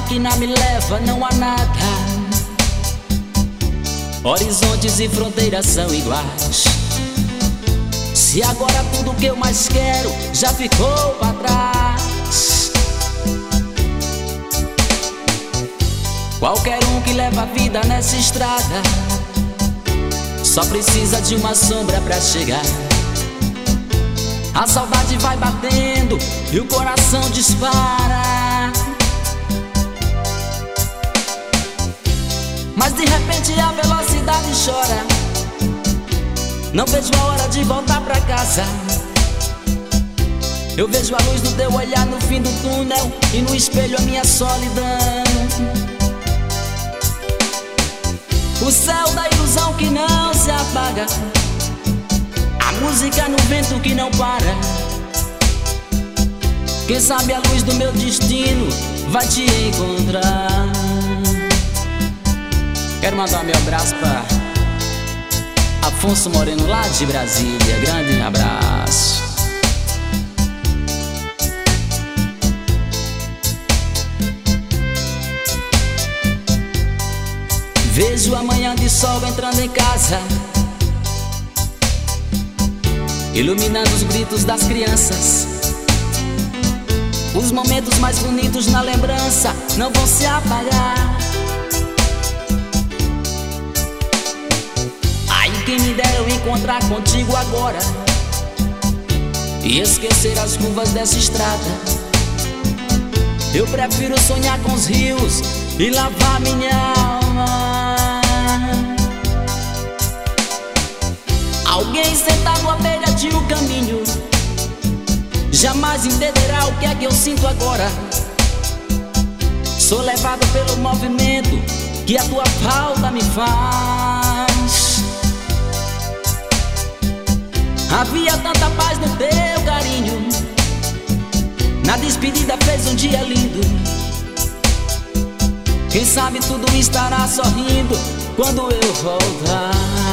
que não me leva, não há nada. Horizontes e fronteiras são iguais. Se agora tudo que eu mais quero já ficou pra trás. Qualquer um que leva a vida nessa estrada só precisa de uma sombra pra chegar. A saudade vai batendo e o coração dispara. Mas de repente a velocidade chora. Não vejo a hora de voltar pra casa. Eu vejo a luz do teu olhar no fim do túnel e no espelho a minha solidão. O céu da ilusão que não se apaga, a música no vento que não para. Quem sabe a luz do meu destino vai te encontrar. Quero mandar meu abraço pra Afonso Moreno lá de Brasília. Grande abraço. Vejo a manhã de sol entrando em casa, iluminando os gritos das crianças. Os momentos mais bonitos na lembrança não vão se apagar. Ai, quem me dera eu encontrar contigo agora e esquecer as curvas dessa estrada. Eu prefiro sonhar com os rios e lavar minha alma. Alguém sentado à beira de um caminho jamais entenderá o que é que eu sinto agora. Sou levado pelo movimento que a tua falta me faz. Havia tanta paz no teu carinho, na despedida fez um dia lindo. Quem sabe tudo estará sorrindo quando eu voltar.